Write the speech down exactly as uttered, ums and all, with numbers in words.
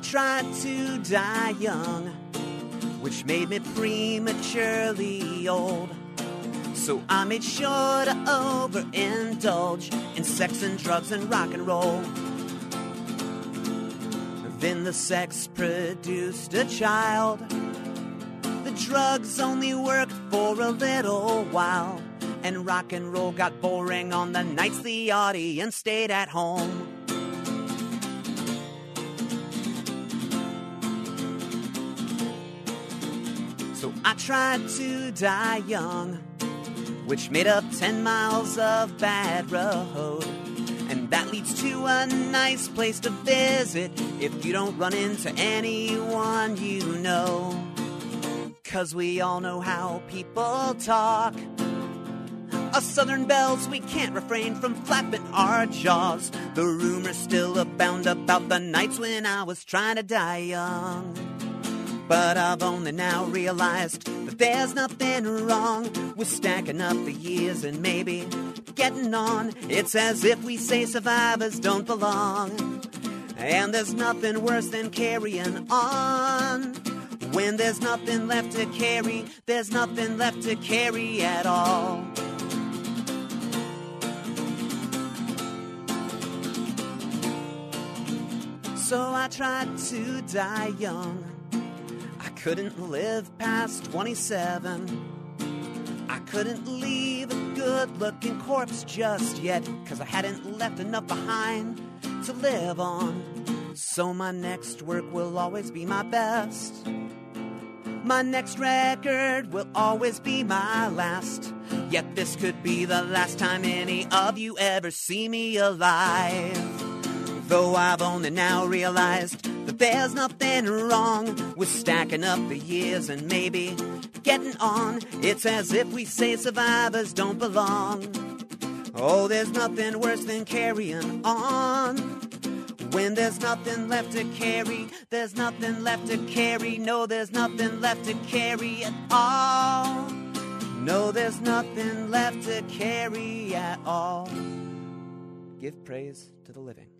tried to die young, which made me prematurely old. So I made sure to overindulge in sex and drugs and rock and roll. Then the sex produced a child. The drugs only worked for a little while, and rock and roll got boring on the nights the audience stayed at home. So I tried to die young, which made up ten miles of bad road. And that leads to a nice place to visit if you don't run into anyone you know. 'Cause we all know how people talk. Us Southern belles, we can't refrain from flapping our jaws. The rumors still abound about the nights when I was trying to die young. But I've only now realized that there's nothing wrong with stacking up the years and maybe getting on. It's as if we say survivors don't belong. And there's nothing worse than carrying on. When there's nothing left to carry, there's nothing left to carry at all. So I tried to die young. I couldn't live past twenty-seven. I couldn't leave a good-looking corpse just yet, 'cause I hadn't left enough behind to live on. So my next work will always be my best. My next record will always be my last. Yet this could be the last time any of you ever see me alive. Though I've only now realized that there's nothing wrong with stacking up the years and maybe getting on. It's as if we say survivors don't belong. Oh, there's nothing worse than carrying on. When there's nothing left to carry, there's nothing left to carry. No, there's nothing left to carry at all. No, there's nothing left to carry at all. Give praise to the living.